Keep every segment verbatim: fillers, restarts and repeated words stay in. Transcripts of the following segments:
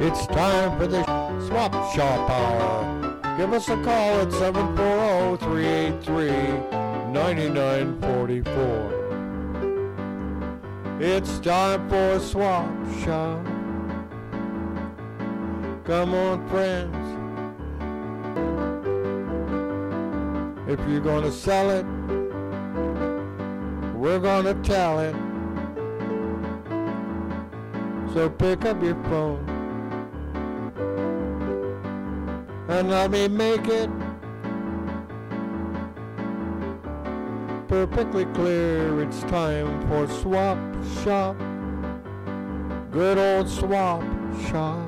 It's time for the Swap Shop Hour. Give us a call at seven four zero, three eight three, nine nine four four. It's time for Swap Shop. Come on, friends. If you're gonna sell it, we're gonna tell it. So pick up your phone and let me make it perfectly clear. It's time for Swap Shop. Good old Swap Shop.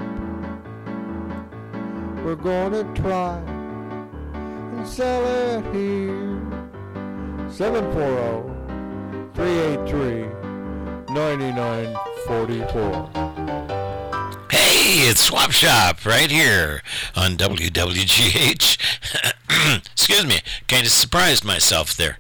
We're gonna try and sell it here. seven four zero, three eight three, nine nine four four. Hey, it's Swap Shop right here on W W G H. Excuse me, kind of surprised myself there.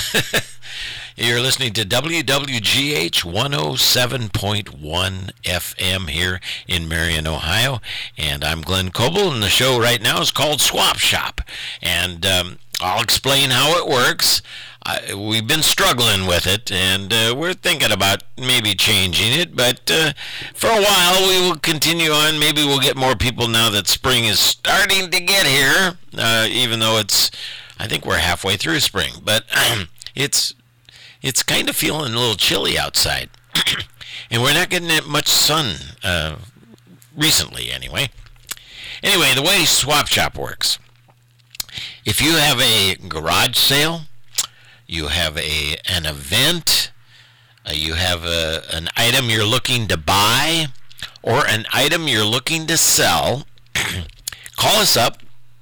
You're listening to W W G H one oh seven point one F M here in Marion, Ohio, and I'm Glenn Coble, and the show right now is called Swap Shop, and um, I'll explain how it works. I, we've been struggling with it, and uh, we're thinking about maybe changing it, but uh, for a while we will continue on. Maybe we'll get more people now that spring is starting to get here, uh, even though it's, I think we're halfway through spring, but um, it's it's kind of feeling a little chilly outside, and we're not getting that much sun uh, recently anyway. Anyway, the way Swap Shop works, if you have a garage sale, you have a an event, uh, you have a, an item you're looking to buy, or an item you're looking to sell, call us up,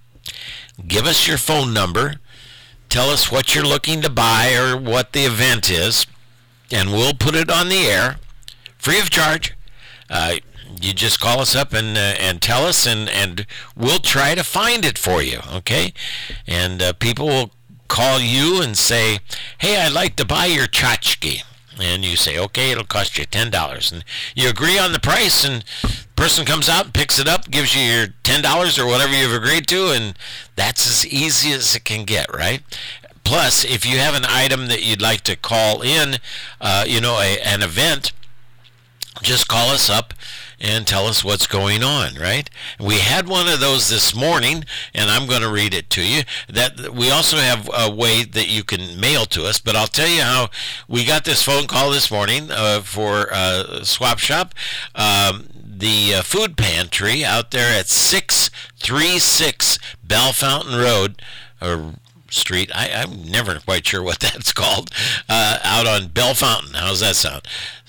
give us your phone number, tell us what you're looking to buy or what the event is, and we'll put it on the air, free of charge. Uh, you just call us up and uh, and tell us, and, and we'll try to find it for you, okay? And uh, people will call you and say, hey, I'd like to buy your tchotchke. And you say, okay, it'll cost you ten dollars. And you agree on the price, and the person comes out and picks it up, gives you your ten dollars or whatever you've agreed to, and that's as easy as it can get, right? Plus, if you have an item that you'd like to call in, uh, you know, a, an event, just call us up and tell us what's going on, right? We had one of those this morning, and I'm going to read it to you. That we also have a way that you can mail to us, but I'll tell you how we got this phone call this morning uh, for uh, Swap Shop. Um, the uh, food pantry out there at six thirty-six Bell Fountain Road, or Street, I, I'm never quite sure what that's called, uh, out on Bell Fountain. How's that sound?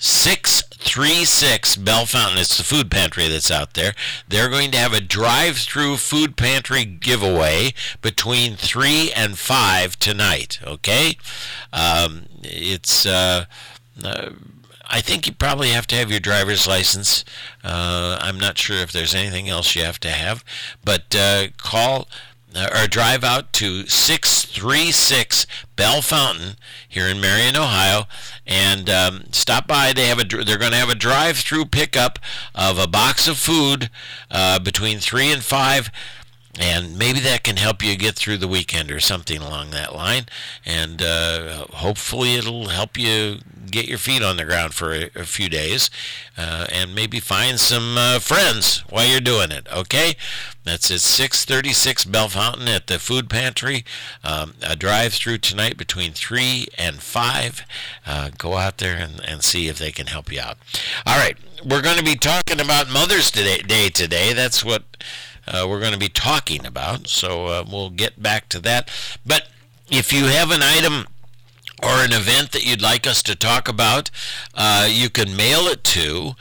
six thirty-six Bell Fountain. It's the food pantry that's out there. They're going to have a drive-through food pantry giveaway between three and five tonight, okay? Um, it's, uh, uh, I think you probably have to have your driver's license. Uh, I'm not sure if there's anything else you have to have, but uh, call or drive out to six thirty-six Bell Fountain here in Marion, Ohio, and um, stop by. They have a they're going to have a drive-through pickup of a box of food uh, between three and five. And maybe that can help you get through the weekend or something along that line. And uh, hopefully it'll help you get your feet on the ground for a, a few days. Uh, and maybe find some uh, friends while you're doing it, okay? That's at six thirty-six Bell Fountain at the food pantry. Um, a drive-through tonight between three and five. Uh, go out there and, and see if they can help you out. All right, we're going to be talking about Mother's Day today. That's what Uh, we're going to be talking about, so uh, we'll get back to that. But if you have an item or an event that you'd like us to talk about, uh, you can mail it to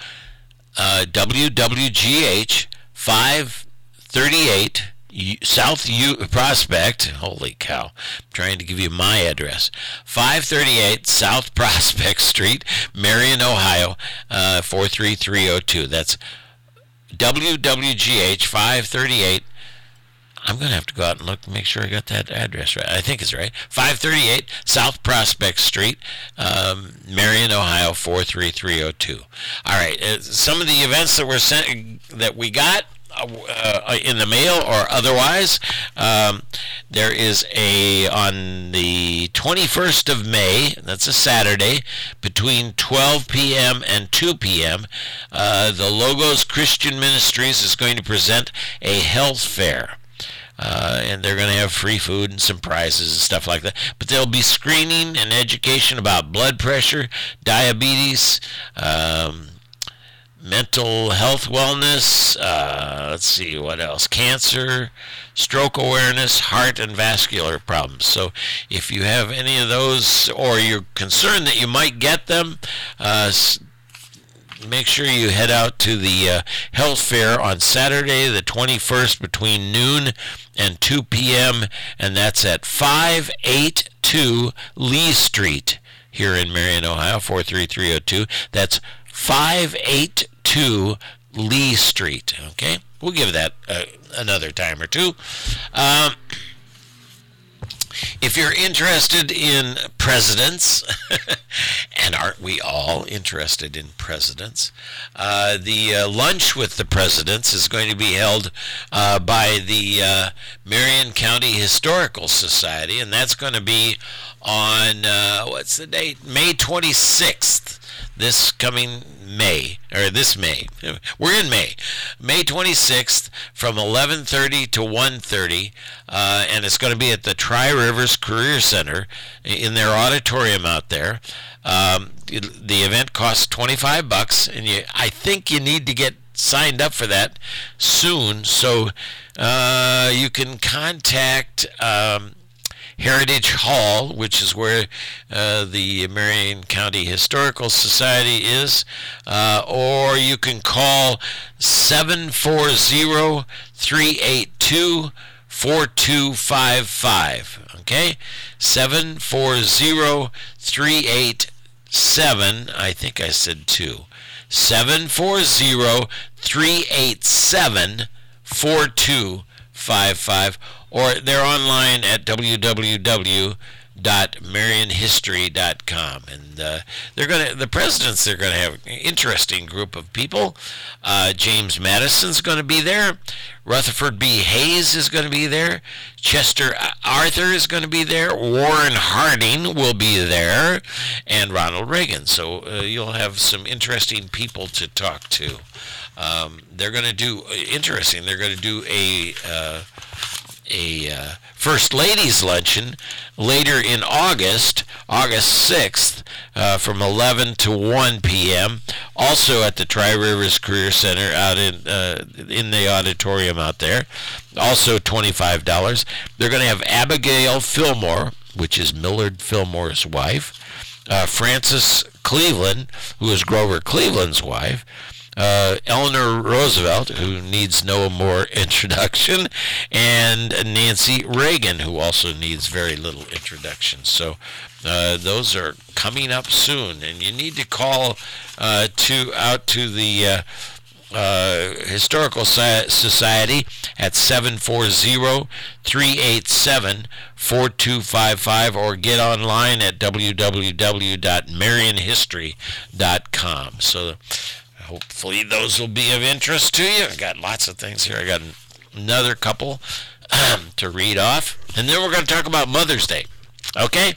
uh, W W G H five thirty-eight South U Prospect. Holy cow, I'm trying to give you my address. five thirty-eight South Prospect Street, Marion, Ohio, uh, four three three oh two. That's W W G H five thirty-eight I'm going to have to go out and look to make sure I got that address right. I think it's right. five thirty-eight South Prospect Street, um, Marion, Ohio, four three three oh two. All right. Uh, some of the events that were sent, that we got uh, in the mail or otherwise, um, there is a, on the twenty-first of May, that's a Saturday, between twelve p.m. and two p.m., uh, the Logos Christian Ministries is going to present a health fair. Uh, and they're going to have free food and some prizes and stuff like that. But there'll be screening and education about blood pressure, diabetes, um, mental health wellness, uh, let's see, what else, cancer, stroke awareness, heart and vascular problems. So if you have any of those, or you're concerned that you might get them, uh, make sure you head out to the uh, health fair on Saturday the twenty-first between noon and two p.m. and that's at five eighty-two Lee Street here in Marion, Ohio, four three three oh two. That's five eighty-two Lee Street. Okay, we'll give that uh, another time or two. Um, If you're interested in presidents, and aren't we all interested in presidents, uh, the uh, Lunch with the Presidents is going to be held uh, by the uh, Marion County Historical Society, and that's going to be on, uh, what's the date? May twenty-sixth, this coming May, or this May. We're in May. May twenty-sixth from eleven thirty to one thirty, uh, and it's going to be at the Tri-Rivers Career Center in their auditorium out there. Um, the event costs twenty-five bucks, and you, I think you need to get signed up for that soon, so uh, you can contact um, Heritage Hall, which is where uh, the Marion County Historical Society is, uh, or you can call seven four zero, three eight two, four two five five. Okay? seven four zero, three eight seven, I think I said two. seven four zero, three eight seven, four two five five, or they're online at w w w dot marion history dot com, and uh, they're going to the presidents they're going to have an interesting group of people. uh, James Madison's going to be there, Rutherford B. Hayes is going to be there, Chester Arthur is going to be there, Warren Harding will be there, and Ronald Reagan. So uh, you'll have some interesting people to talk to. Um, they're going to do interesting they're going to do a uh, a uh, First Ladies Luncheon later in August, August sixth, uh, from eleven to one p.m., also at the Tri-Rivers Career Center out in uh, in the auditorium out there, also twenty-five dollars. They're going to have Abigail Fillmore, which is Millard Fillmore's wife, uh, Frances Cleveland, who is Grover Cleveland's wife, Uh, Eleanor Roosevelt, who needs no more introduction, and Nancy Reagan, who also needs very little introduction. So uh, those are coming up soon, and you need to call uh, to out to the uh, uh, Historical Society at seven four zero, three eight seven, four two five five, or get online at w w w dot marion history dot com. So hopefully those will be of interest to you. I got lots of things here. I got another couple to read off. And then we're going to talk about Mother's Day. Okay?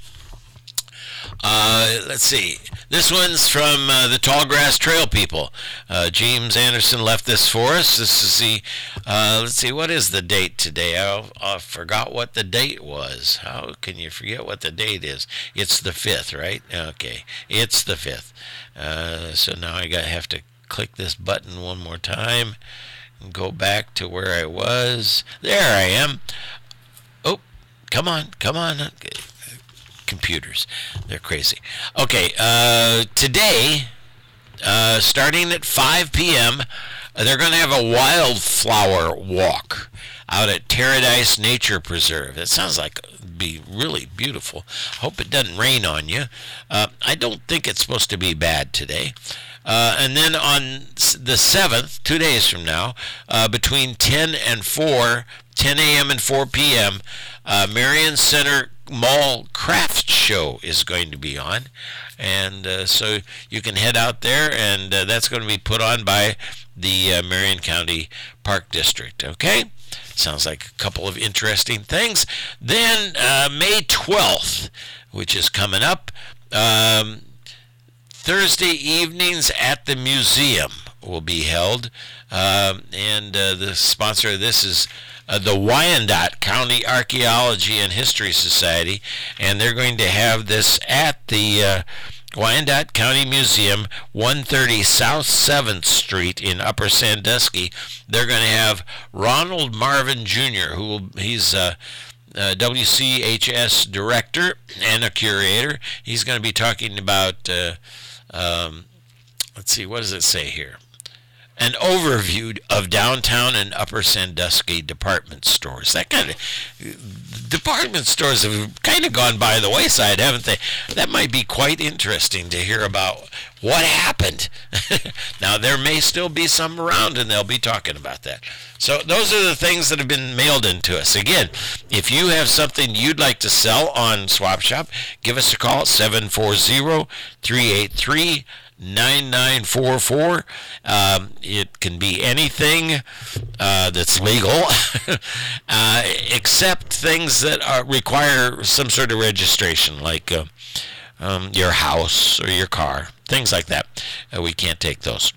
Uh, let's see. This one's from uh, the Tallgrass Trail people. Uh, James Anderson left this for us. This is the, uh, let's see, what is the date today? I, I forgot what the date was. How can you forget what the date is? It's the fifth, right? Okay. It's the fifth. Uh, so now I got have to click this button one more time and go back to where I was. There I am. Oh, come on, come on. Okay. Computers, they're crazy. Okay, uh, today, uh, starting at five p.m., they're going to have a wildflower walk out at Paradise Nature Preserve. It sounds like it'd be really beautiful. Hope it doesn't rain on you. Uh, I don't think it's supposed to be bad today. Uh, and then on the seventh, two days from now, uh, between ten and four, ten a.m. and four p.m., uh, Marion Center Mall Craft Show is going to be on. And uh, so you can head out there, and uh, that's going to be put on by the uh, Marion County Park District. Okay? Sounds like a couple of interesting things. Then uh, May twelfth, which is coming up, um, Thursday evenings at the museum will be held. Um, and uh, the sponsor of this is uh, the Wyandotte County Archaeology and History Society. And they're going to have this at the uh, Wyandotte County Museum, one thirty South seventh Street in Upper Sandusky. They're going to have Ronald Marvin Junior, who will, he's uh, uh, W C H S director and a curator. He's going to be talking about, uh, um, let's see, what does it say here? An overview of downtown and Upper Sandusky department stores. That kind of department stores have kind of gone by the wayside, haven't they? That might be quite interesting to hear about what happened. Now, there may still be some around, and they'll be talking about that. So those are the things that have been mailed in to us. Again, if you have something you'd like to sell on Swap Shop, give us a call at seven four zero, three eight three, nine nine four four. Um, it can be anything uh, that's legal, uh, except things that are, require some sort of registration, like uh, um, your house or your car, things like that. Uh, we can't take those.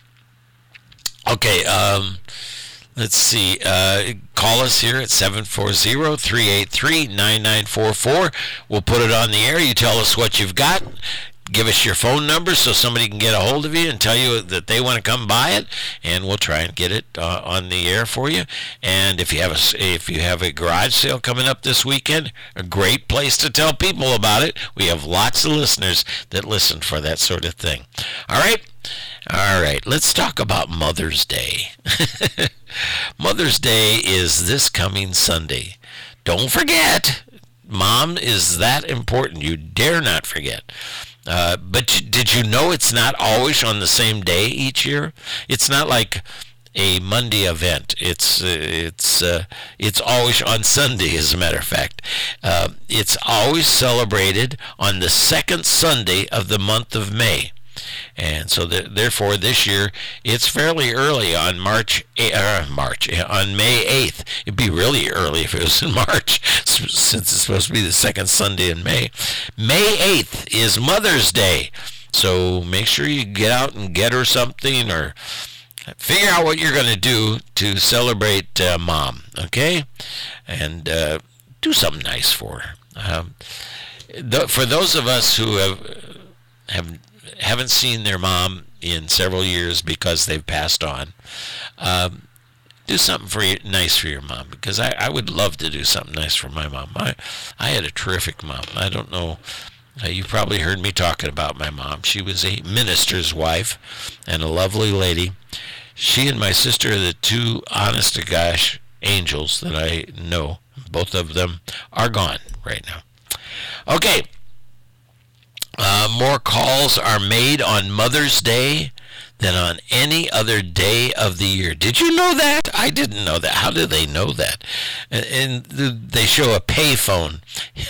Okay, um, let's see. Uh, call us here at seven four zero, three eight three, nine nine four four. We'll put it on the air. You tell us what you've got. Give us your phone number so somebody can get a hold of you and tell you that they want to come buy it, and we'll try and get it uh, on the air for you. And if you have a if you have a garage sale coming up this weekend, a great place to tell people about it. We have lots of listeners that listen for that sort of thing. All right, all right. Let's talk about Mother's Day. Mother's Day is this coming Sunday. Don't forget, Mom is that important. You dare not forget. Uh, but did you know it's not always on the same day each year? It's not like a Monday event. It's uh, it's uh, it's always on Sunday, as a matter of fact. Uh, it's always celebrated on the second Sunday of the month of May. And so, the, therefore, this year, it's fairly early on March, uh, March, on May eighth. It'd be really early if it was in March, since it's supposed to be the second Sunday in May. May eighth is Mother's Day. So make sure you get out and get her something, or figure out what you're going to do to celebrate uh, Mom, okay? And uh, do something nice for her. Um, th- for those of us who have have haven't seen their mom in several years because they've passed on, um, do something for you, nice for your mom, because I, I would love to do something nice for my mom. I, I had a terrific mom. I don't know, uh, you probably heard me talking about my mom. She was a minister's wife and a lovely lady. She and my sister are the two honest-to-gosh angels that I know. Both of them are gone right now. Okay. Uh, more calls are made on Mother's Day than on any other day of the year. Did you know that? I didn't know that. How do they know that? And, and they show a payphone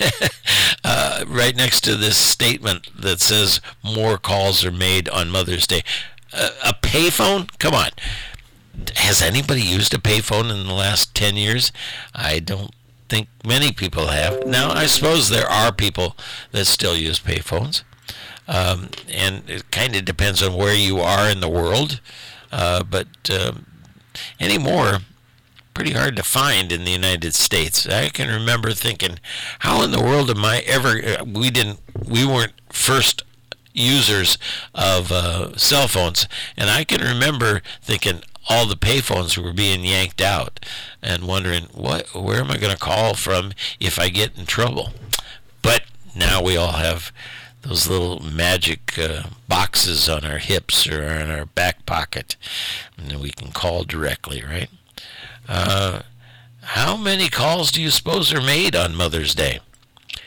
uh, right next to this statement that says more calls are made on Mother's Day. Uh, a payphone? Come on. Has anybody used a payphone in the last ten years? I don't think many people have. Now, I suppose there are people that still use payphones, um, and it kind of depends on where you are in the world, uh, but um, anymore, pretty hard to find in the United States. I can remember thinking, how in the world am I ever, we didn't, we weren't first users of uh, cell phones, and I can remember thinking, all the payphones were being yanked out and wondering, what, where am I going to call from if I get in trouble? But now we all have those little magic uh, boxes on our hips or in our back pocket, and we can call directly, right? Uh, how many calls do you suppose are made on Mother's Day?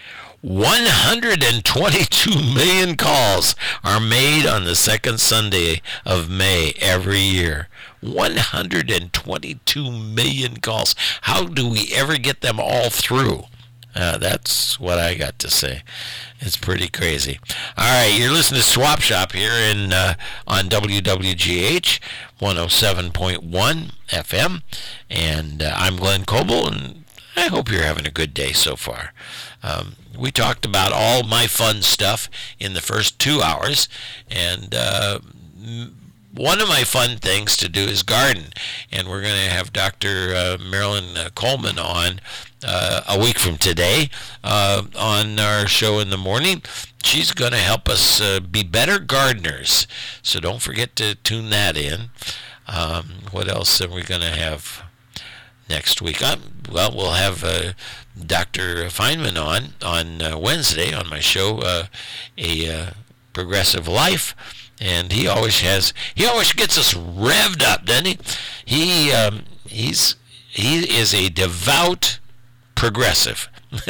one hundred twenty-two million calls are made on the second Sunday of May every year. one hundred twenty-two million calls. How do we ever get them all through? Uh, that's what I got to say. It's pretty crazy. All right, you're listening to Swap Shop here in uh, on W W G H one oh seven point one F M, and uh, I'm Glenn Coble, and I hope you're having a good day so far. Um, we talked about all my fun stuff in the first two hours, and uh, one of my fun things to do is garden, and we're going to have Doctor Uh, Marilyn uh, Coleman on uh, a week from today uh, on our show in the morning. She's going to help us uh, be better gardeners, so don't forget to tune that in. Um, what else are we going to have next week? Um, well, we'll have uh, Doctor Feynman on on uh, Wednesday on my show, uh, A uh, Progressive Life, and he always has he always gets us revved up, doesn't he? He um, he's he is a devout progressive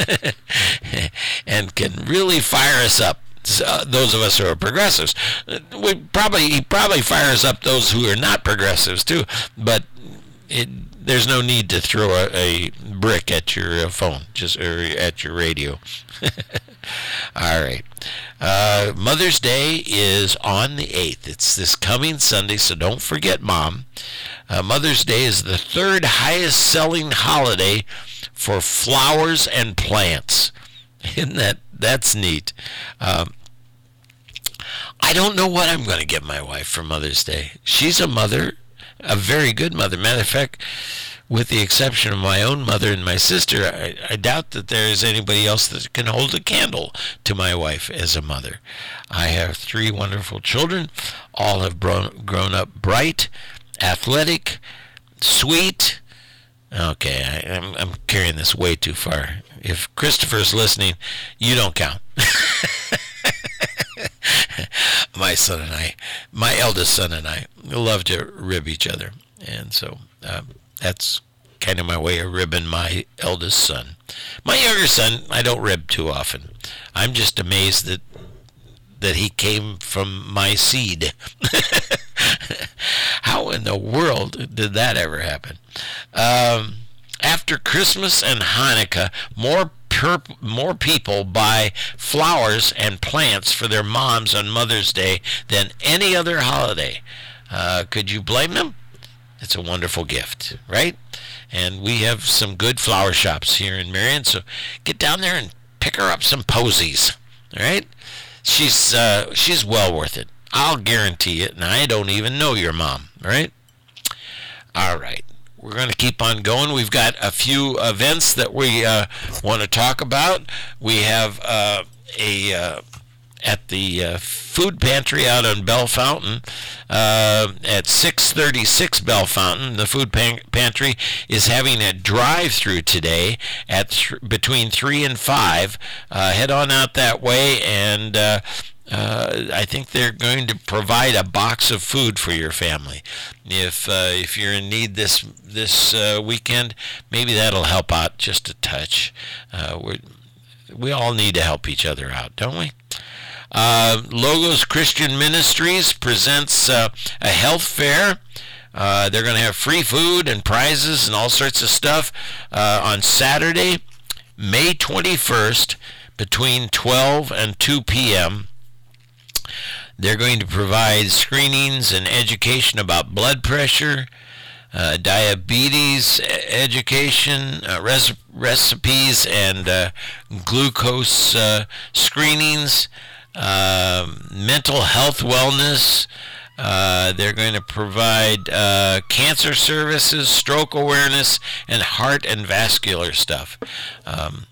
and can really fire us up. So, those of us who are progressives, we probably he probably fires up those who are not progressives too, but it. There's no need to throw a, a brick at your uh, phone, just or at your radio. All right. Uh, Mother's Day is on the eighth. It's this coming Sunday, so don't forget, Mom. Uh, Mother's Day is the third highest selling holiday for flowers and plants. Isn't that that's neat? Um, I don't know what I'm going to get my wife for Mother's Day. She's a mother. A very good mother. Matter of fact, with the exception of my own mother and my sister, I, I doubt that there is anybody else that can hold a candle to my wife as a mother. I have three wonderful children. All have grown, grown up bright, athletic, sweet. Okay, I, I'm, I'm carrying this way too far. If Christopher's listening, you don't count. My son and I, my eldest son and I, love to rib each other. And so um, that's kind of my way of ribbing my eldest son. My younger son, I don't rib too often. I'm just amazed that that he came from my seed. How in the world did that ever happen? Um, after Christmas and Hanukkah, more more people buy flowers and plants for their moms on Mother's Day than any other holiday. Uh, could you blame them? It's a wonderful gift, right? And we have some good flower shops here in Marion, so get down there and pick her up some posies, all right? She's uh, she's well worth it. I'll guarantee it, and I don't even know your mom, right? All right. We're going to keep on going. We've got a few events that we uh, want to talk about. We have uh, a uh, at the uh, food pantry out on Bell Fountain uh, at six thirty-six Bell Fountain. The food pan- pantry is having a drive-through today at th- between three and five. Uh, head on out that way, and uh, Uh, I think they're going to provide a box of food for your family. If uh, if you're in need this this uh, weekend, maybe that'll help out just a touch. Uh, we we all need to help each other out, don't we? Uh, Logos Christian Ministries presents uh, a health fair. Uh, they're going to have free food and prizes and all sorts of stuff uh, on Saturday, May twenty-first, between twelve and two p.m. They're going to provide screenings and education about blood pressure, uh, diabetes education, uh, res- recipes, and uh, glucose uh, screenings, uh, mental health wellness. Uh, they're going to provide uh, cancer services, stroke awareness, and heart and vascular stuff. Um,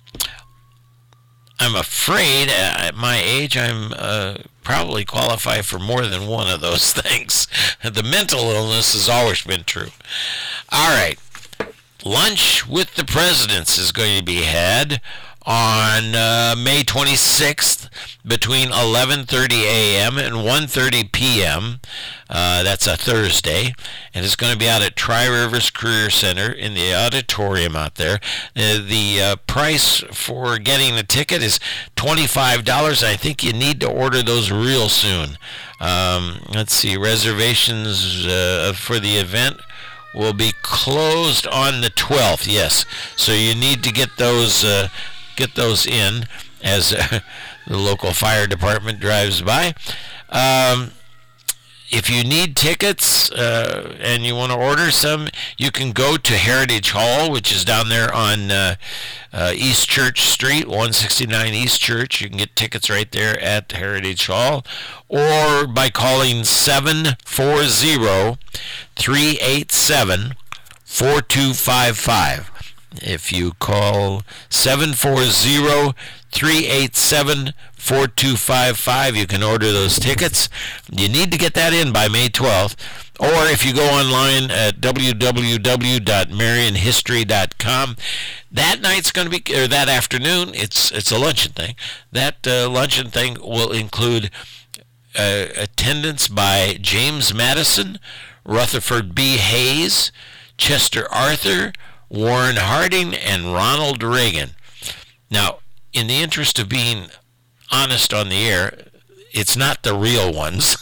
I'm afraid at my age I'm uh, probably qualify for more than one of those things. The mental illness has always been true. All right. Lunch with the Presidents is going to be had on uh, May twenty-sixth between eleven thirty a.m. and one thirty p.m. Uh, that's a Thursday, and it's going to be out at Tri-Rivers Career Center in the auditorium out there. Uh, the uh, price for getting a ticket is twenty-five dollars. I think you need to order those real soon. Um, let's see, reservations uh, for the event will be closed on the twelfth. Yes, so you need to get those uh, get those in as uh, the local fire department drives by. Um, if you need tickets uh, and you want to order some, you can go to Heritage Hall, which is down there on uh, uh, East Church Street, one sixty-nine East Church. You can get tickets right there at Heritage Hall, or by calling seven four zero, three eight seven, four two five five. If you call seven four zero, three eight seven, four two five five, you can order those tickets. You need to get that in by May twelfth. Or if you go online at w w w dot marion history dot com, that night's going to be, or that afternoon, it's it's a luncheon thing. That uh, luncheon thing will include uh, attendance by James Madison, Rutherford B. Hayes, Chester Arthur, Warren Harding, and Ronald Reagan. Now, in the interest of being honest on the air, it's not the real ones.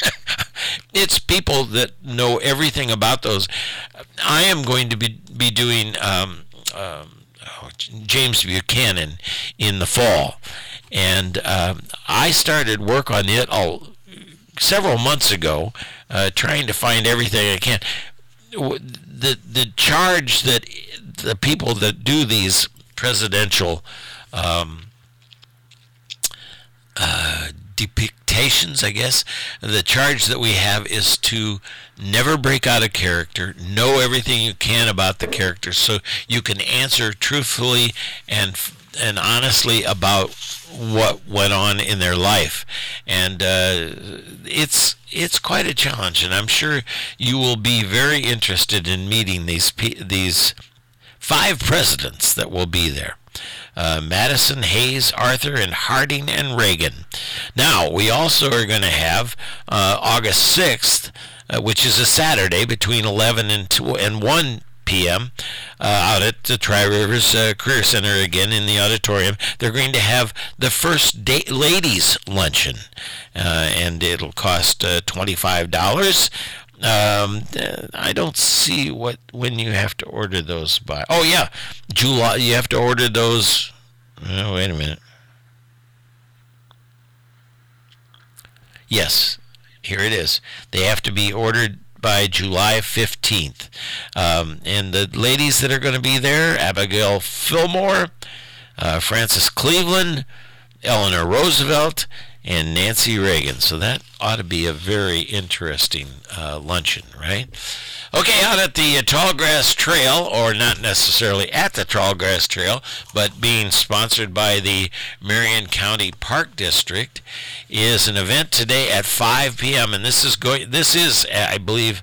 It's people that know everything about those. I am going to be, be doing um, um, oh, James Buchanan in the fall. And um, I started work on it all, several months ago, uh, trying to find everything I can. The the charge that the people that do these presidential um, uh, depictions, I guess, the charge that we have is to never break out of character, know everything you can about the character, so you can answer truthfully and and honestly about what went on in their life. And uh, it's it's quite a challenge, and I'm sure you will be very interested in meeting these these five presidents that will be there. Uh, Madison, Hayes, Arthur, and Harding, and Reagan. Now, we also are going to have uh, August sixth, uh, which is a Saturday, between eleven and, two, and one p.m. Uh, out at the Tri-Rivers uh, Career Center again in the auditorium. They're going to have the first day ladies luncheon, uh, and it'll cost uh, twenty-five dollars. Um, I don't see what when you have to order those by. Oh yeah, July. You have to order those. Oh, wait a minute. Yes, here it is. They have to be ordered by July fifteenth. Um, and the ladies that are going to be there: Abigail Fillmore, uh, Frances Cleveland, Eleanor Roosevelt, and Nancy Reagan. So that ought to be a very interesting uh, luncheon, right? Okay, out at the uh, Tallgrass Trail, or not necessarily at the Tallgrass Trail, but being sponsored by the Marion County Park District, is an event today at five p.m. And this is going. This is, I believe.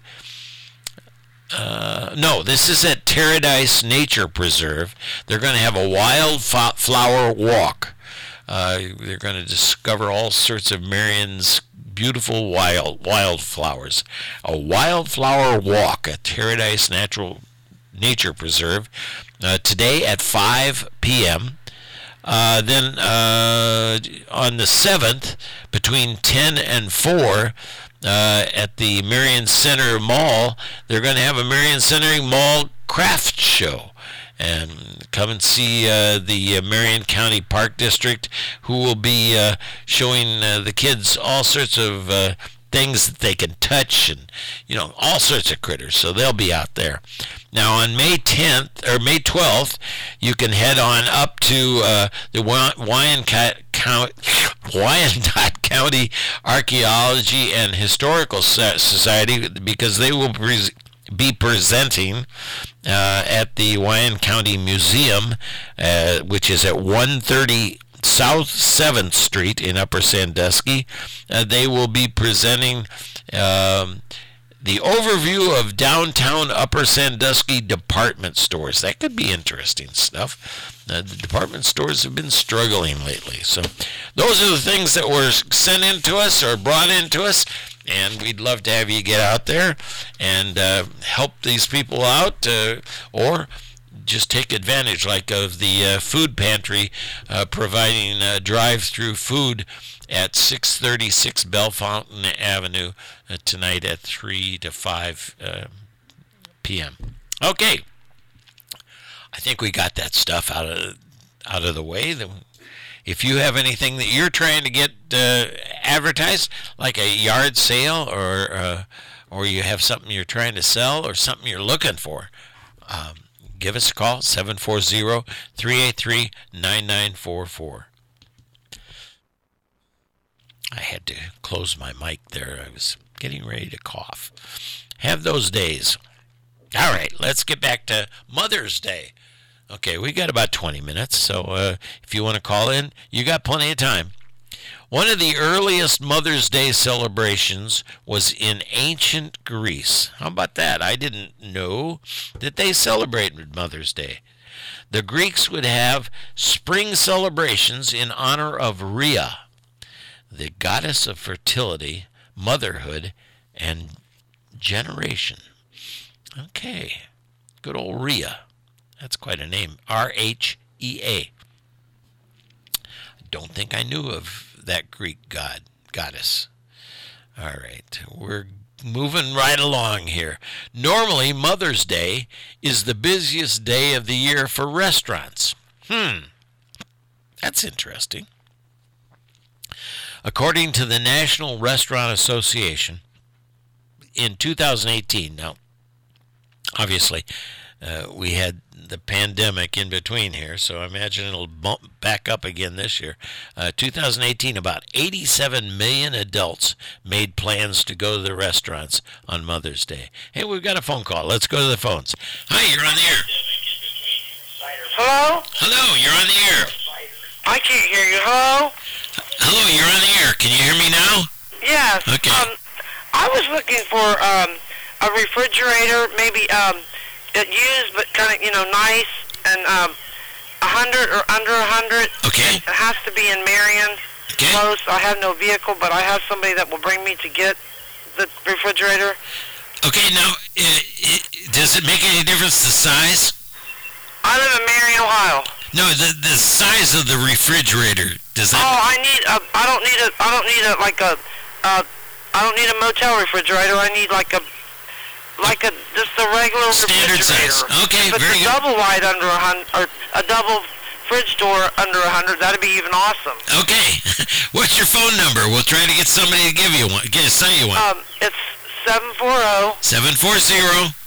Uh, no, this is at Paradise Nature Preserve. They're going to have a wildflower walk. Uh, they're going to discover all sorts of Marion's beautiful wild wildflowers. A wildflower walk at Paradise Natural Nature Preserve uh, today at five p.m. Uh, then uh, on the seventh, between ten and four, uh, at the Marion Center Mall, they're going to have a Marion Center Mall craft show. And come and see uh, the uh, Marion County Park District, who will be uh, showing uh, the kids all sorts of uh, things that they can touch, and you know, all sorts of critters. So they'll be out there. Now on May tenth or May twelfth, you can head on up to uh, the Wyandotte County Archaeology and Historical Society, because they will pre- be presenting uh, at the Wyandotte County Museum, uh, which is at one thirty South seventh Street in Upper Sandusky. Uh, they will be presenting um, the overview of downtown Upper Sandusky department stores. That could be interesting stuff. Uh, the department stores have been struggling lately. So those are the things that were sent in to us or brought in to us, and we'd love to have you get out there and uh, help these people out, uh, or just take advantage, like of the uh, food pantry uh, providing uh, drive-through food at six thirty-six Bellefontaine Avenue uh, tonight at three to five uh, p.m. Okay, I think we got that stuff out of out of the way. If you have anything that you're trying to get uh, advertised, like a yard sale, or uh, or you have something you're trying to sell, or something you're looking for, um, give us a call, seven four zero, three eight three, nine nine four four. I had to close my mic there. I was getting ready to cough. Have those days. All right, let's get back to Mother's Day. Okay, we got about twenty minutes, so uh, if you want to call in, you got plenty of time. One of the earliest Mother's Day celebrations was in ancient Greece. How about that? I didn't know that they celebrated Mother's Day. The Greeks would have spring celebrations in honor of Rhea, the goddess of fertility, motherhood, and generation. Okay, good old Rhea. That's quite a name, R H E A. Don't think I knew of that Greek god, goddess. All right, we're moving right along here. Normally, Mother's Day is the busiest day of the year for restaurants. Hmm, that's interesting. According to the National Restaurant Association, in two thousand eighteen, now, obviously, uh, we had the pandemic in between here, so I imagine it'll bump back up again this year. Uh, two thousand eighteen, about eighty-seven million adults made plans to go to the restaurants on Mother's Day. Hey, we've got a phone call. Let's go to the phones. Hi, you're on the air. Hello? Hello, you're on the air. I can't hear you. Hello? Hello, you're on the air. Can you hear me now? Yes. Okay. Um, I was looking for um, a refrigerator, maybe um, it used but kind of, you know, nice, and um, a hundred or under a hundred. Okay. It has to be in Marion, Okay. close. I have no vehicle, but I have somebody that will bring me to get the refrigerator. Okay, now, uh, does it make any difference the size? I live in Marion, Ohio. No, the the size of the refrigerator. Does that? Oh, I need a. I don't need a. I don't need a like a. Uh, I don't need a motel refrigerator. I need like a. Like a just a regular Standard refrigerator. size. Okay, if it's very a good. double wide under a hundred, or a double fridge door under a hundred, that'd be even awesome. Okay. What's your phone number? We'll try to get somebody to give you one. Get sell you one. Um, it's seven four zero Seven four zero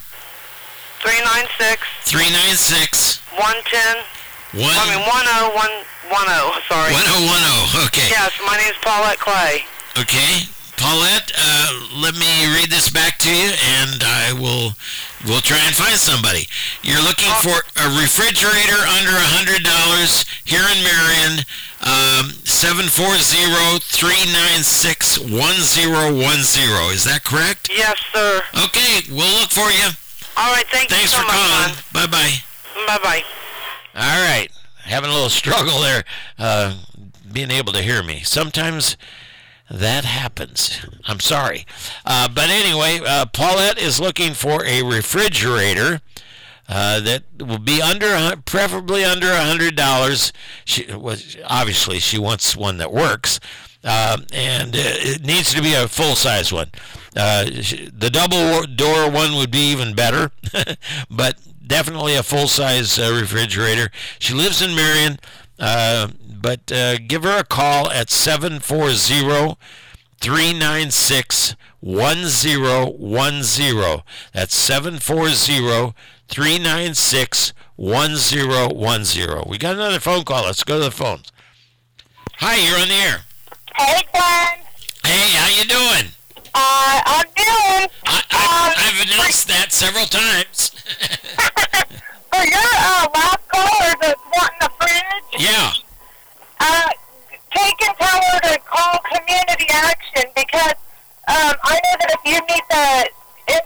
three nine six three nine six one ten. one. I mean one zero one one zero. Sorry. One oh one oh. Okay. Yes, my name's Paulette Clay. Okay. Paulette, uh, let me read this back to you, and I will we'll try and find somebody. You're looking for a refrigerator under one hundred dollars here in Marion, um, seven four zero three nine six one zero one zero. Is that correct? Yes, sir. Okay, we'll look for you. All right, thank Thanks you so for much, calling. hon. Bye-bye. Bye-bye. All right. Having a little struggle there, uh, being able to hear me. Sometimes that happens. I'm sorry. Uh, but anyway, uh, Paulette is looking for a refrigerator uh, that will be under, preferably under one hundred dollars. She was obviously she wants one that works, uh, and uh, it needs to be a full-size one. Uh, the double door one would be even better, but definitely a full-size uh, refrigerator. She lives in Marion. Uh, but uh, give her a call at seven four zero three nine six one zero one zero. That's seven four zero three nine six one zero one zero. We got another phone call. Let's go to the phones. Hi, you're on the air. Hey, Glenn. Hey, how you doing? Uh, I'm doing. I, I, Um, I've announced that several times. For your uh, last caller that's wanting a fridge, Yeah. uh, take and tell her to call Community Action because um, I know that if you need the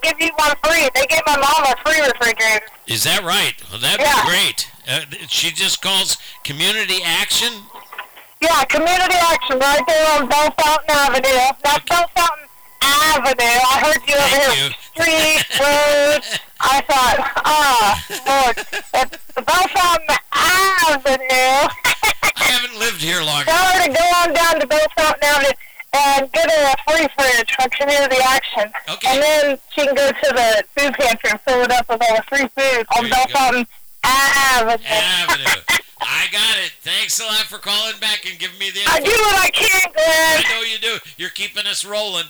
give you one free. They gave my mom a free refrigerator. Is that right? Well, that'd Yeah. be great. Uh, she just calls Community Action. Yeah, Community Action right there on Bell Fountain Avenue. That's Bell Fountain Avenue. I heard you over Thank here. you. Street, road. I thought, ah, Lord, it's the Bell Fountain Avenue. I haven't lived here long. Tell her to go on down to Bell Fountain Avenue and get her a free fridge from Community Action. Okay. And then she can go to the food pantry and fill it up with all the free food on There you Bell go. Fountain Avenue. Avenue. I got it. Thanks a lot for calling back and giving me the I info. do what I can, Glenn. I know you do. You're keeping us rolling.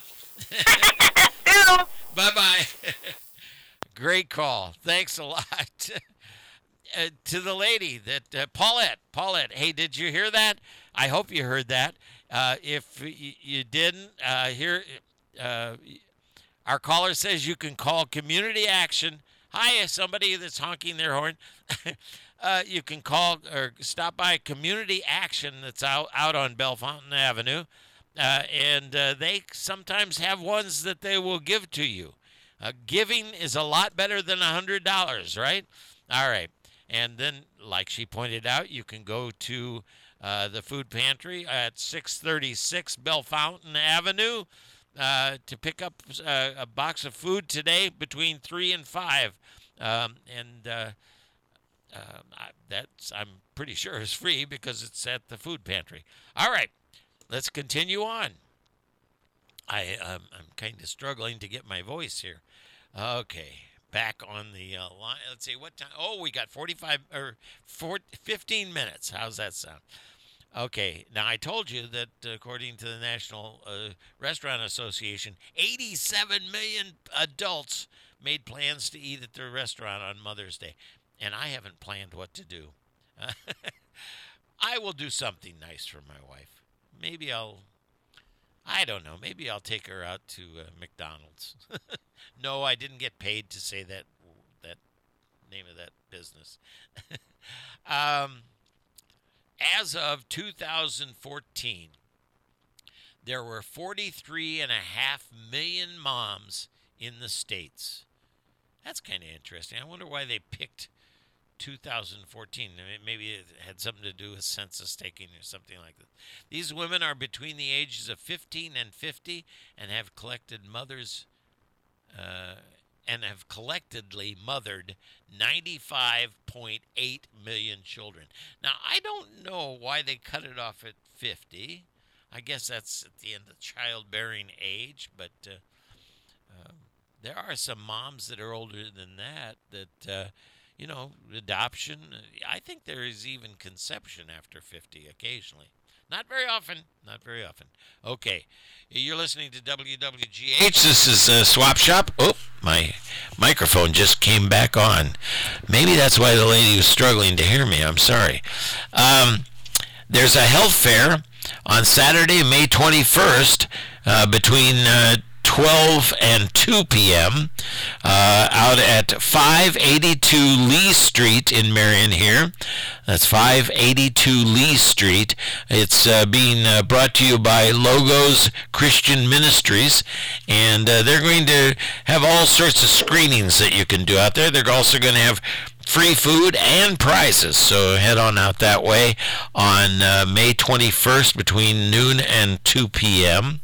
Do. Bye-bye. Great call. Thanks a lot. Uh, to the lady that uh, Paulette, Paulette, hey, did you hear that? I hope you heard that. Uh, if y- you didn't, uh, here, uh, our caller says you can call Community Action. Hi, somebody that's honking their horn. uh, you can call or stop by Community Action that's out, out on Bellefontaine Avenue. Uh, and uh, they sometimes have ones that they will give to you. Uh, giving is a lot better than one hundred dollars, right? All right. And then, like she pointed out, you can go to uh, the food pantry at six thirty-six Bellefontaine Avenue uh, to pick up uh, a box of food today between three and five. Um, and uh, uh, I- that's, I'm pretty sure, is free because it's at the food pantry. All right, let's continue on. I, um, I'm kind of struggling to get my voice here. Okay. Back on the uh, line. Let's see what time. Oh, we got forty-five or four, fifteen minutes. How's that sound? Okay. Now I told you that according to the National uh, Restaurant Association, eighty-seven million adults made plans to eat at their restaurant on Mother's Day, and I haven't planned what to do. I will do something nice for my wife. Maybe I'll. I don't know. Maybe I'll take her out to uh, McDonald's. No, I didn't get paid to say that that name of that business. um, as of two thousand fourteen, there were forty-three and a half million moms in the States. That's kind of interesting. I wonder why they picked two thousand fourteen. I mean, maybe it had something to do with census taking or something like that. These women are between the ages of fifteen and fifty and have collected mothers uh, and have collectively mothered ninety-five point eight million children. Now, I don't know why they cut it off at fifty. I guess that's at the end of childbearing age, but uh, uh, there are some moms that are older than that that, uh, you know, adoption. I think there is even conception after fifty occasionally. Not very often. Not very often. Okay. You're listening to W W G H. This is uh, Swap Shop. Oh, my microphone just came back on. Maybe that's why the lady was struggling to hear me. I'm sorry. Um, there's a health fair on Saturday, May twenty-first, uh, between uh, twelve and two p.m. Uh, out at five eighty-two Lee Street in Marion here. That's five eighty-two Lee Street. It's uh, being uh, brought to you by Logos Christian Ministries, and uh, they're going to have all sorts of screenings that you can do out there. They're also going to have free food and prizes, so head on out that way on uh, May twenty-first between noon and two p.m.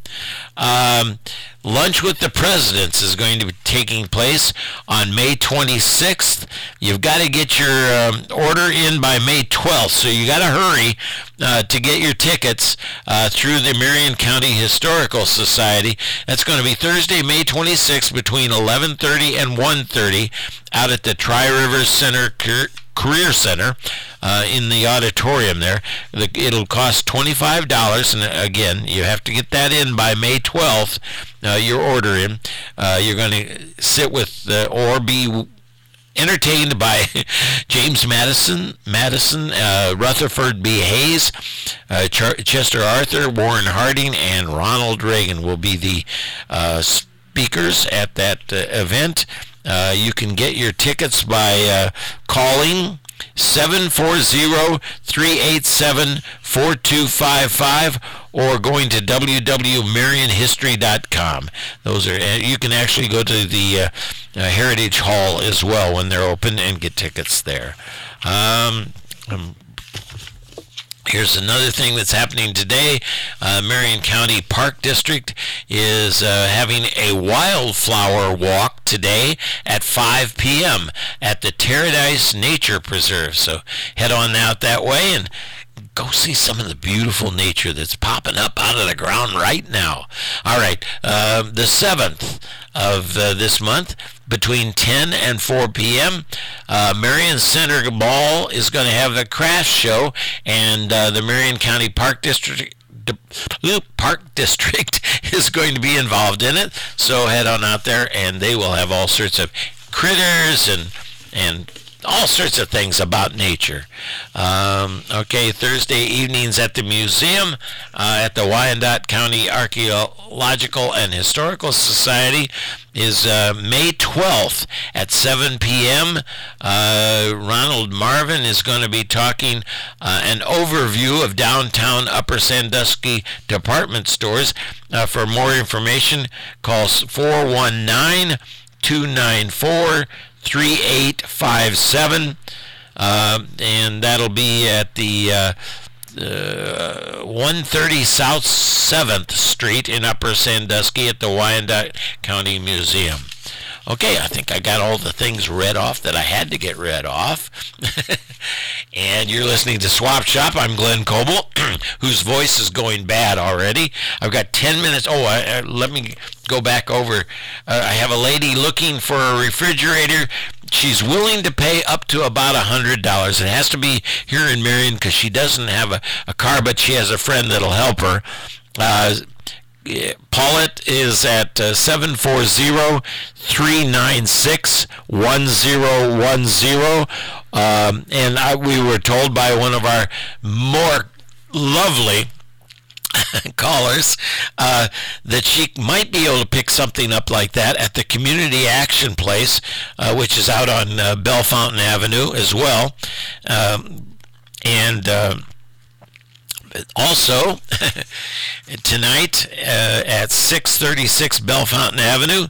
Um, Lunch with the Presidents is going to be taking place on May twenty-sixth. You've got to get your um, order in by May twelfth, so you got to hurry uh, to get your tickets uh, through the Marion County Historical Society. That's going to be Thursday, May twenty-sixth between eleven thirty and one thirty out at the Tri-Rivers Center Career Center uh, in the auditorium there. The, it'll cost twenty-five dollars, and again, you have to get that in by May twelfth, uh, your order in. Uh, you're going to sit with uh, or be entertained by James Madison, Madison, uh, Rutherford B. Hayes, uh, Char- Chester Arthur, Warren Harding, and Ronald Reagan will be the uh, speakers at that uh, event. Uh, you can get your tickets by uh, calling seven four zero, three eight seven, four two five five, or going to w w w dot marion history dot com. Those are, you can actually go to the uh, uh, Heritage Hall as well when they're open and get tickets there. Um, um, Here's another thing that's happening today. Uh, Marion County Park District is uh, having a wildflower walk today at five p.m. at the Paradise Nature Preserve. So head on out that way and go see some of the beautiful nature that's popping up out of the ground right now. All right, uh, the seventh of uh, this month, between ten and four p.m., uh, Marion Center Mall is going to have a craft show, and uh, the Marion County Park District Park District is going to be involved in it. So head on out there, and they will have all sorts of critters and and all sorts of things about nature. Um, okay, Thursday evenings at the museum, uh, at the Wyandotte County Archaeological and Historical Society is uh, May twelfth at seven p.m. Uh, Ronald Marvin is going to be talking uh, an overview of downtown Upper Sandusky department stores. Uh, for more information, call four one nine, two nine four, three eight five seven, uh, and that'll be at the uh, uh, one thirty South seventh Street in Upper Sandusky at the Wyandotte County Museum. Okay, I think I got all the things read off that I had to get read off. And you're listening to Swap Shop. I'm Glenn Coble, whose voice is going bad already. I've got ten minutes. Oh, I, I, let me go back over. Uh, I have a lady looking for a refrigerator. She's willing to pay up to about one hundred dollars. It has to be here in Marion because she doesn't have a, a car, but she has a friend that'll help her. Uh, Paulette is at uh, seven four zero, three nine six, one zero one zero. Um, and I, we were told by one of our more lovely callers uh, that she might be able to pick something up like that at the Community Action Place, uh, which is out on uh, Bell Fountain Avenue as well. Um, and uh, also, tonight uh, at six thirty-six Bell Fountain Avenue,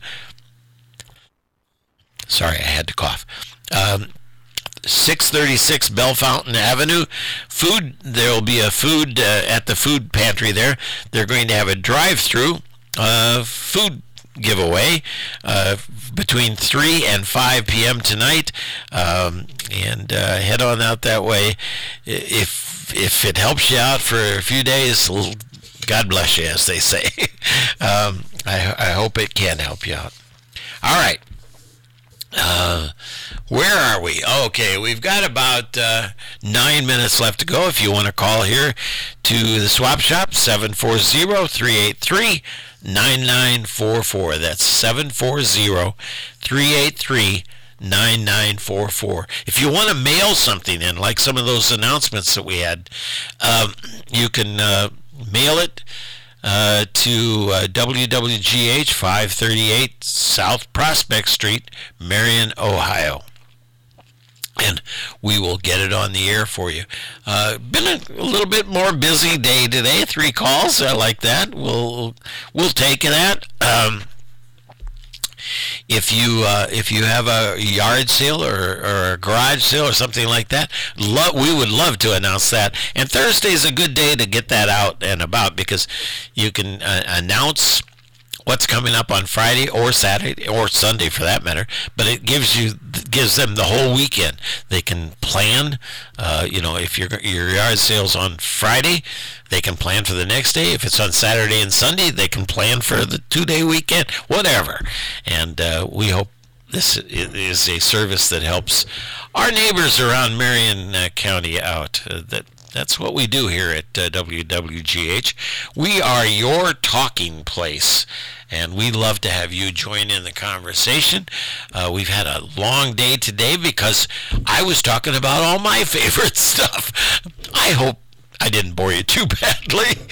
sorry, I had to cough. Um, six thirty-six Bell Fountain Avenue, food, there will be a food uh, at the food pantry there. They're going to have a drive-through uh, food giveaway uh, between three and five p.m. tonight, um, and uh, head on out that way. If if it helps you out for a few days, God bless you, as they say. um, I, I hope it can help you out. All right. Uh, where are we? Okay, we've got about uh, nine minutes left to go. If you want to call here to the Swap Shop, seven four zero, three eight three, nine nine four four. That's seven four zero, three eight three, nine nine four four. If you want to mail something in, like some of those announcements that we had, um, you can uh, mail it Uh, to uh, W W G H, five thirty-eight South Prospect Street, Marion, Ohio. And we will get it on the air for you. Uh, been a, a little bit more busy day today. Three calls. I like that. We'll we'll take that. Um, If you uh, if you have a yard sale or, or a garage sale or something like that, lo- we would love to announce that. And Thursday is a good day to get that out and about because you can uh, announce what's coming up on Friday or Saturday or Sunday for that matter. But it gives you gives them the whole weekend. They can plan. Uh, you know, if your your yard sale's on Friday, they can plan for the next day. If it's on Saturday and Sunday, they can plan for the two-day weekend, whatever. And uh, we hope this is a service that helps our neighbors around Marion uh, County out. Uh, that That's what we do here at uh, W W G H. We are your talking place, and we love to have you join in the conversation. Uh, we've had a long day today because I was talking about all my favorite stuff. I hope I didn't bore you too badly.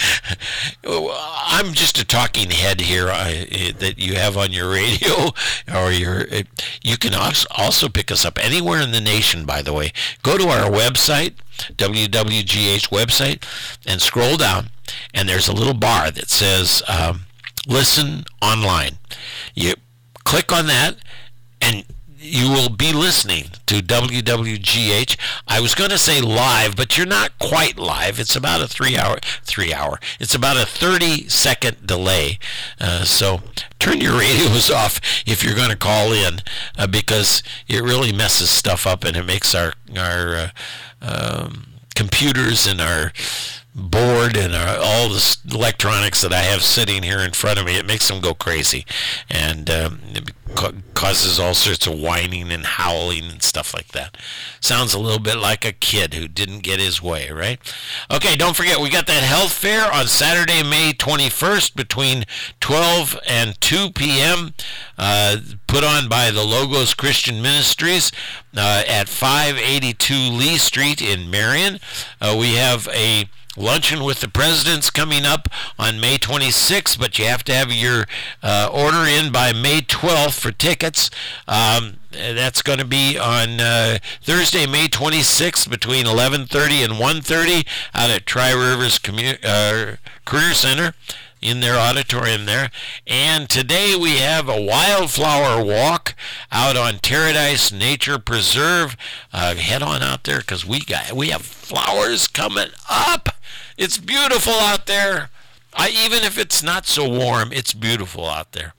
I'm just a talking head here I, that you have on your radio, or your. You can also pick us up anywhere in the nation, by the way. Go to our website, W W G H website, and scroll down, and there's a little bar that says um, Listen Online. You click on that, and you will be listening to W W G H. I was going to say live, but you're not quite live. It's about a three hour, three hour. It's about a thirty second delay. Uh, so turn your radios off if you're going to call in, uh, because it really messes stuff up, and it makes our our uh, um, computers and our board and our, all the electronics that I have sitting here in front of me, it makes them go crazy, and um, it ca- causes all sorts of whining and howling and stuff like that. Sounds a little bit like a kid who didn't get his way, right? Okay, don't forget, we got that health fair on Saturday, May twenty-first between twelve and two p.m. Uh, put on by the Logos Christian Ministries uh, at five eighty-two Lee Street in Marion. Uh, we have a luncheon with the presidents coming up on May twenty-sixth, but you have to have your uh, order in by May twelfth for tickets. Um, that's going to be on uh, Thursday, May twenty-sixth between eleven thirty and one thirty out at Tri-Rivers Commu- uh, Career Center in their auditorium there. And today we have a wildflower walk out on Paradise Nature Preserve. Uh, head on out there, because we got we have flowers coming up. It's beautiful out there. I, even if it's not so warm, it's beautiful out there.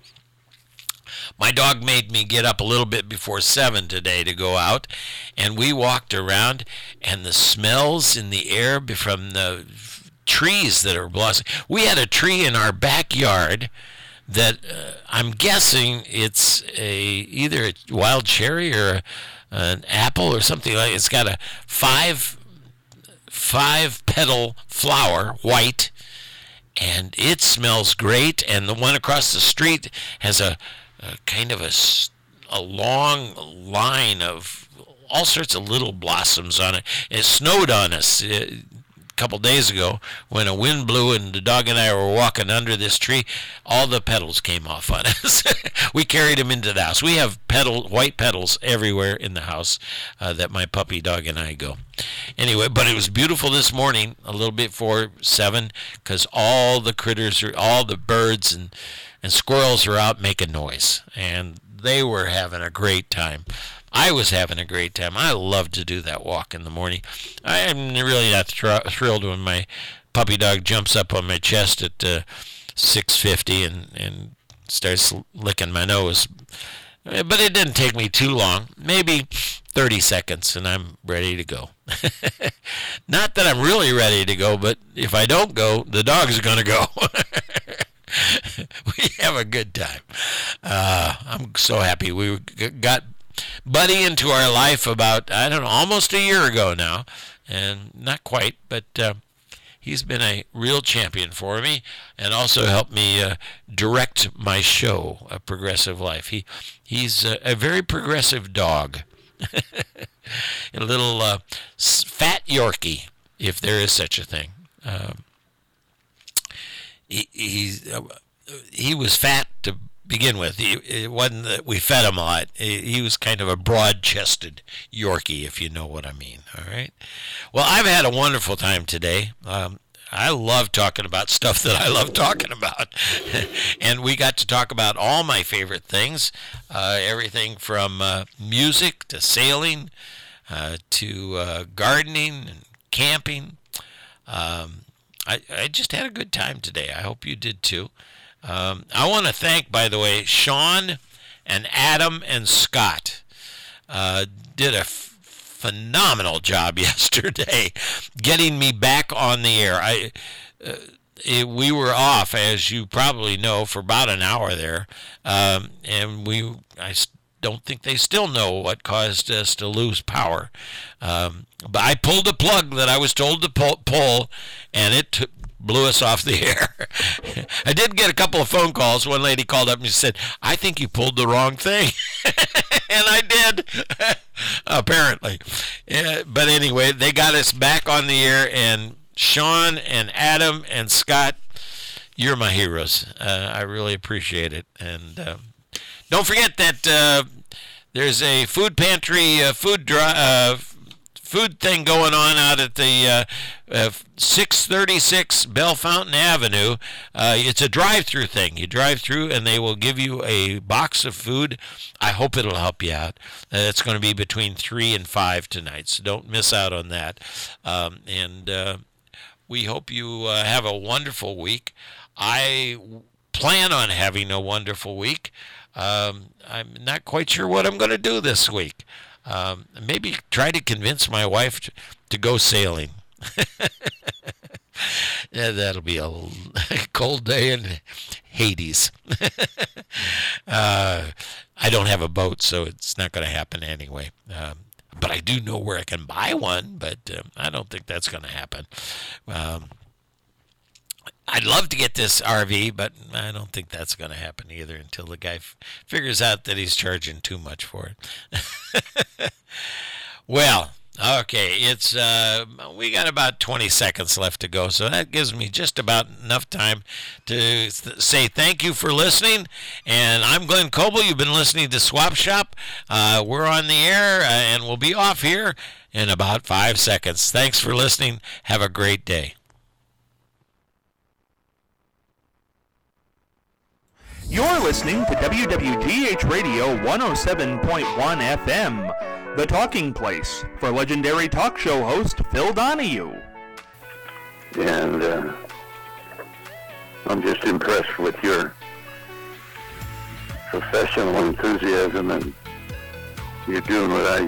My dog made me get up a little bit before seven today to go out, and we walked around, and the smells in the air from the trees that are blossoming. We had a tree in our backyard that uh, I'm guessing it's a either a wild cherry or a, an apple or something like. It's got a five five petal flower, white, and it smells great. And the one across the street has a, a kind of a, a long line of all sorts of little blossoms on it. It snowed on us a couple days ago when a wind blew, and the dog and I were walking under this tree. All the petals came off on us. We carried them into the house. We have petal, white petals everywhere in the house uh, that my puppy dog and I go. Anyway, but it was beautiful this morning, a little bit before seven, because all the critters, are, all the birds and, and squirrels are out making noise, and they were having a great time. I was having a great time. I love to do that walk in the morning. I'm really not thr- thrilled when my puppy dog jumps up on my chest at uh, six fifty and, and starts licking my nose. But it didn't take me too long, maybe thirty seconds, and I'm ready to go. Not that I'm really ready to go, but if I don't go, the dogs are going to go. We have a good time. Uh, I'm so happy. We got Buddy into our life about, I don't know, almost a year ago now. And not quite, but uh, he's been a real champion for me, and also helped me uh, direct my show, A Progressive Life. He He's a, a very progressive dog. A little uh, fat Yorkie, if there is such a thing. Um, he he's, uh, he was fat to begin with. He, it wasn't that we fed him a lot. He, he was kind of a broad-chested Yorkie, if you know what I mean. All right. Well, I've had a wonderful time today. Um, I love talking about stuff that I love talking about. And we got to talk about all my favorite things, uh, everything from uh, music to sailing uh, to uh, gardening and camping. Um, I, I just had a good time today. I hope you did too. Um, I want to thank, by the way, Sean and Adam and Scott. Uh, did a f- phenomenal job yesterday getting me back on the air. I uh, it, we were off, as you probably know, for about an hour there, um, and we I don't think they still know what caused us to lose power. Um, but I pulled the plug that I was told to pull, pull and it took. Blew us off the air. I did get a couple of phone calls. One lady called up and she said, I think you pulled the wrong thing. And I did, apparently. Yeah, but anyway, they got us back on the air, and Sean and Adam and Scott, you're my heroes. Uh, I really appreciate it. And uh, don't forget that uh, there's a food pantry, uh, food dri- uh, food thing going on out at the uh, uh, six thirty-six Bell Fountain Avenue. Uh, it's a drive-through thing. You drive through and they will give you a box of food. I hope it'll help you out. Uh, it's going to be between three and five tonight, so don't miss out on that. Um, and uh, we hope you uh, have a wonderful week. I plan on having a wonderful week. Um, I'm not quite sure what I'm going to do this week. Um, maybe try to convince my wife to, to go sailing. Yeah, that'll be a cold day in Hades. uh, I don't have a boat, so it's not going to happen anyway. Um, but I do know where I can buy one, but uh, I don't think that's going to happen. Um, I'd love to get this R V, but I don't think that's going to happen either until the guy f- figures out that he's charging too much for it. Well, okay, it's uh, we got about twenty seconds left to go, so that gives me just about enough time to th- say thank you for listening. And I'm Glenn Coble. You've been listening to Swap Shop. Uh, we're on the air, uh, and we'll be off here in about five seconds. Thanks for listening. Have a great day. You're listening to W W G H Radio one oh seven point one F M, the talking place for legendary talk show host Phil Donahue. And uh, I'm just impressed with your professional enthusiasm, and you're doing what I